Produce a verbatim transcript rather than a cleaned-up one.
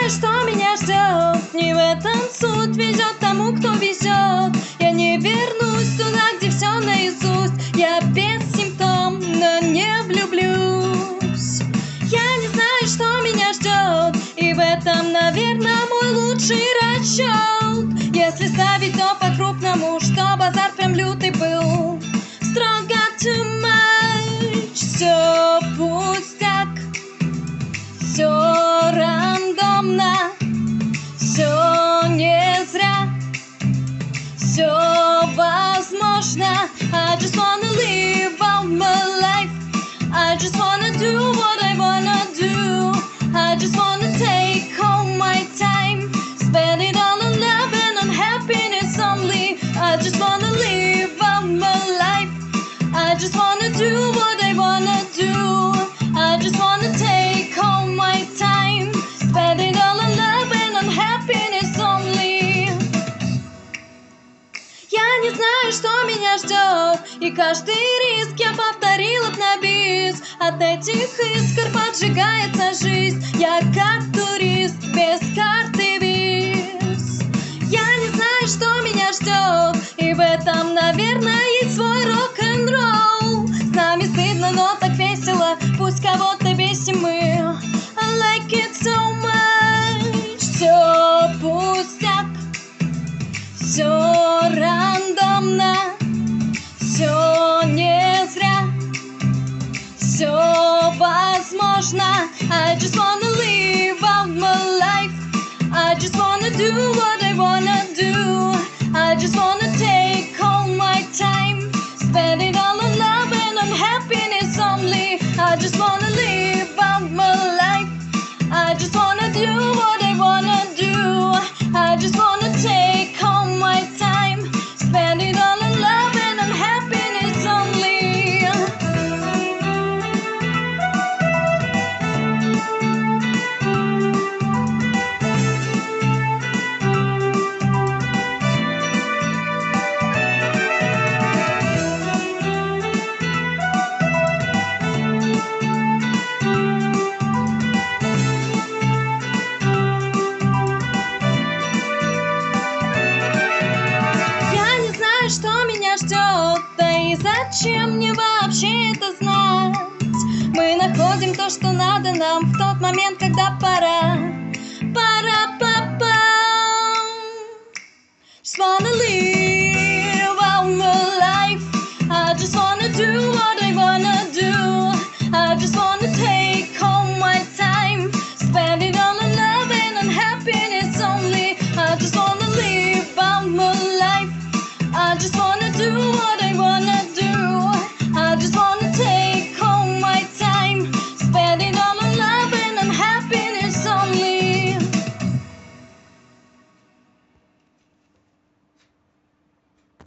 знаю, что меня ждет. Не в этом суть, везет тому, кто везет. Я не вернусь туда, где все наизусть. Я бессимптомно не влюблюсь. Я не знаю, что меня ждет, и в этом, наверное, мой лучший расчет. Если ставить, то по-крупному, что базар прям лютый был. Строго too much, все пустяк, все рандомно, все не зря, все возможно. I just wanna live out my life. I just wanna do what I wanna do. I just wanna take all my time, spend it all on love and on happiness only. I just wanna live out my life. I just wanna do what I wanna do. I just wanna take all my time, spend it all on love and on happiness only. Я не знаю, что меня ждет, и каждый риск я повторила б на бис. От этих искр поджигается жизнь. Я как турист без карты виз. Я не знаю, что меня ждет, и в этом, наверное, есть свой рок-н-ролл. С нами стыдно, но так весело, пусть кого-то бесим мы. I like it so much. Все пустяк, все рандомно, все не зря, все возможно. I just wanna live out my life. I just wanna do what I wanna do. I just wanna take all my time, spend it all on love and on happiness only. I just wanna live out my life. I just wanna do what I wanna do. I just wanna take all my time, spend it all on love and on happiness only. Что меня ждет, да и зачем мне вообще это знать? Мы находим то, что надо нам в тот момент, когда пора. Пора, папа. Just wanna